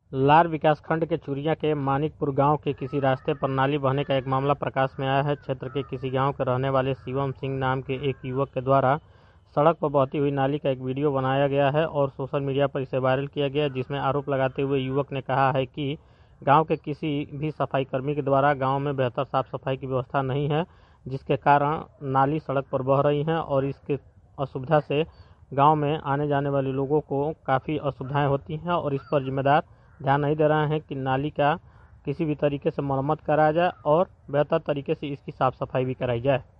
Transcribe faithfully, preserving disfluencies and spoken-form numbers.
लार विकासखंड के चुरिया के मानिकपुर गांव के किसी रास्ते पर नाली बहने का एक मामला प्रकाश में आया है। क्षेत्र के किसी गांव के रहने वाले शिवम सिंह नाम के एक युवक के द्वारा सड़क पर बहती हुई नाली का एक वीडियो बनाया गया है और सोशल मीडिया पर इसे वायरल किया गया है, जिसमें आरोप लगाते हुए युवक ने कहा है कि गांव के किसी भी सफाई कर्मी के द्वारा गांव में बेहतर साफ सफाई की व्यवस्था नहीं है, जिसके कारण नाली सड़क पर बह रही है और इसके असुविधा से गांव में आने जाने वाले लोगों को काफ़ी असुविधाएं होती हैं और इस पर जिम्मेदार ध्यान नहीं दे रहे हैं कि नाली का किसी भी तरीके से मरम्मत कराया जाए और बेहतर तरीके से इसकी साफ़ सफाई भी कराई जाए।